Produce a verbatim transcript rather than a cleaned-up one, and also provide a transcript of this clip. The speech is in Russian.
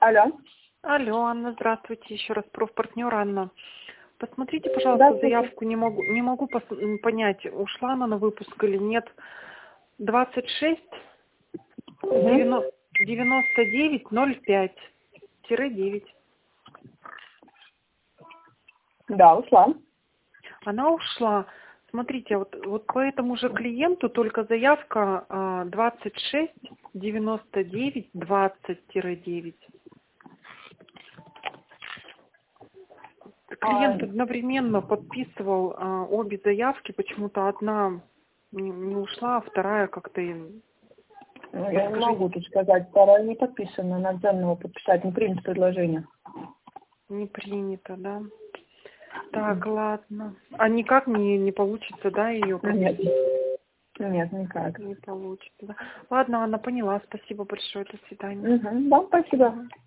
Алло. Алло, Анна, здравствуйте. Еще раз профпартнер Анна. Посмотрите, пожалуйста, заявку. Не могу, не могу пос- понять, ушла она на выпуск или нет. двадцать шесть девяносто девять ноль пять девять. Да, ушла. Она ушла. Смотрите, вот, вот по этому же клиенту только заявка а, двадцать шесть девяносто девять двадцать девять. Клиент А, одновременно подписывал а, обе заявки, почему-то одна не, не ушла, а вторая как-то им. ну, я не могу тут сказать, вторая не подписана, надо заново подписать, не принято предложение. Не принято, да? Так, ладно. А никак не, не получится, да, ее Нет, подписать? нет, никак. Не получится, да. Ладно, Анна, поняла. Спасибо большое. До свидания. Угу, да, спасибо. Мгм.